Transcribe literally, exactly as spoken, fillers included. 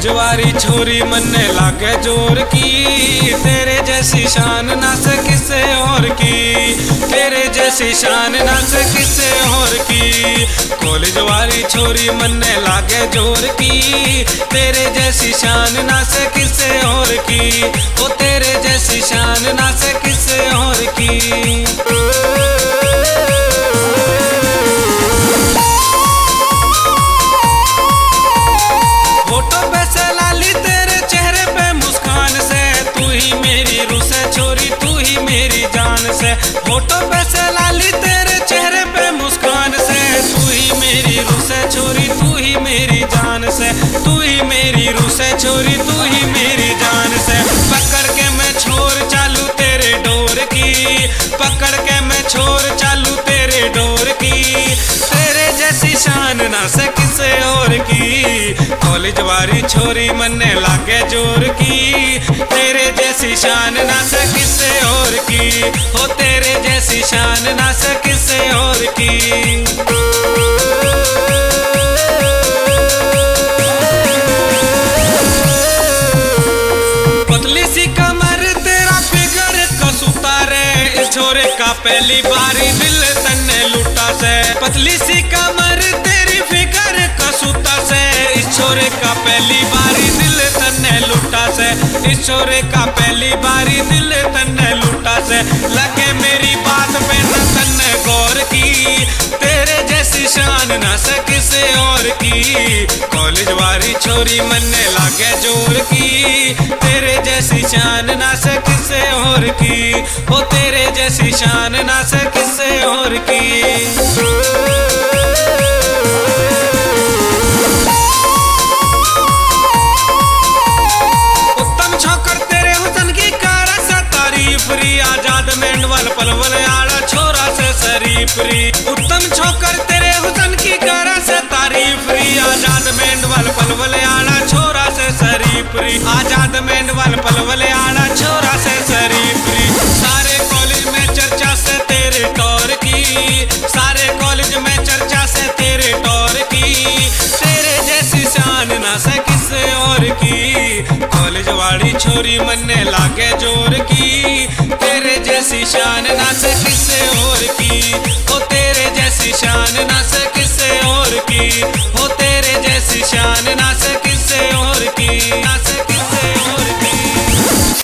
College वाली छोरी मन्ने लागे जोर की, तेरे जैसी शान ना से किसे और की, तेरे जैसी शान ना से किसे और की। कॉलेज वाली छोरी मन्ने लागे जोर की, तेरे जैसी शान ना से किसे और की, ओ तेरे जैसी शान ना से किसे और की। फोटो पे से लाली तेरे चेहरे पे मुस्कान से, तू ही मेरी रूह से छोरी, तू ही मेरी जान से, तू ही मेरी रूह से छोरी, तू ही मेरी जान से। पकड़ के मैं छोर चालू तेरे डोर की, पकड़ के मैं छोर चालू तेरे डोर की, तेरे जैसी शान ना से किसे और की। कॉलेज वाली छोरी मन्ने लागे जोर की, तेरे जैसी शान ना से किसे और की, हो तेरे जैसी शान ना से किसे और की। पतली सी कमर तेरा फिगर कसूता रे, इस छोरे का पहली बारी दिल तन्ने लूटा से। पतली सी कमर तेरी फिगर कसूता से, इस छोरे का पहली बारी दिल तन्ने लूटा से, इस छोरे का पहली बारी दिल तन्ने लूटा से। लगे मेरी बात पे न तन्ने गौर की, तेरे जैसी शान ना से किसे और की। कॉलेज वाली छोरी मन्ने लागे जोर की, तेरे जैसी शान ना से किसे और की, ओ तेरे जैसी शान ना से किसे और की। आजाद मेंढवल पलवल आड़ा छोरा से शरीफरी, उत्तम छोकर तेरे हुसन की करा से तारीफरी। आजाद मेंढवल पलवल आड़ा छोरा से शरीफरी, आजाद मेंढवल पलवल आड़ा छोरा से शरीफरी। सारे कॉलेज में चर्चा से तेरे टौर की, सारे कॉलेज में चर्चा से तेरे टौर की, तेरे जैसी शान ना से किसे और की। कॉलेज वाली छोरी मन्ने लागे जोर की, तेरे जैसी शान ना से किसे और की, ओ तेरे जैसी शान ना से किसे और की, ओ तेरे जैसी शान ना से